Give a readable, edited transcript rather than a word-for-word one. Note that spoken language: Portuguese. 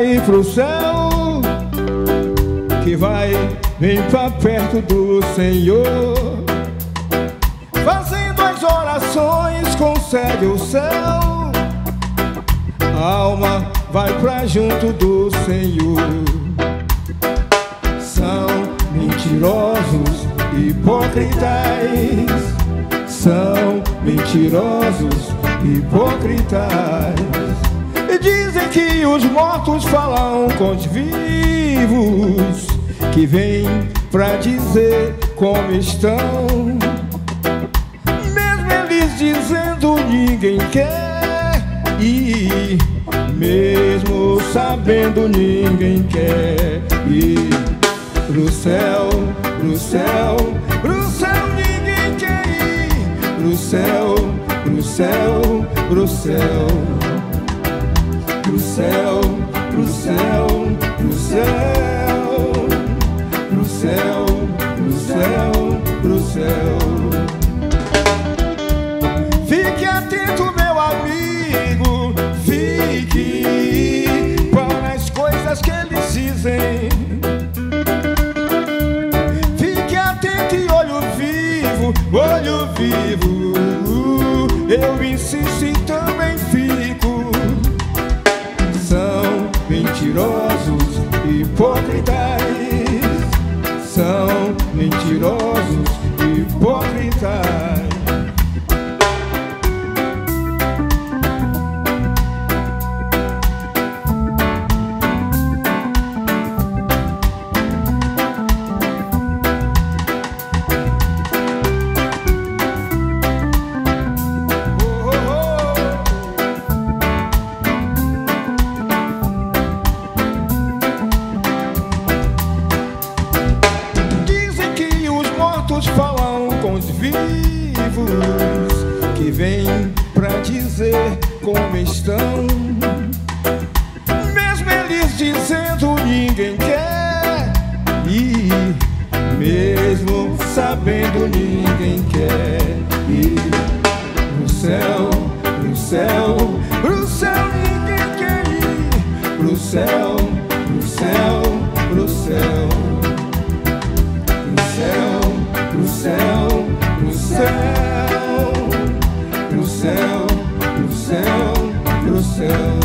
ir pro céu, que vai bem pra perto do Senhor. Fazendo as orações, consegue o céu, a alma vai pra junto do Senhor. São mentirosos, hipócritas, são mentirosos, hipócritas. E dizem que os mortos falam com os vivos, que vêm pra dizer como estão. Mesmo eles dizendo, ninguém quer ir, mesmo sabendo, ninguém quer ir pro céu, pro céu, pro céu, ninguém quer ir pro céu, pro céu, pro céu, pro céu, pro céu, pro céu, pro céu, pro céu, pro céu. Fique atento, meu amigo, fique para as coisas que eles dizem. Fique atento e olho vivo, olho vivo. Eu insisto e também fico. São mentirosos, hipócritas, são mentirosos, hipócritas. Falam com os vivos, que vêm pra dizer como estão. Mesmo eles dizendo, ninguém quer ir, mesmo sabendo, ninguém quer ir pro céu, pro céu, pro céu, ninguém quer ir pro céu, pro céu, pro céu, pro céu, pro céu, pro céu, pro céu, pro céu, pro céu.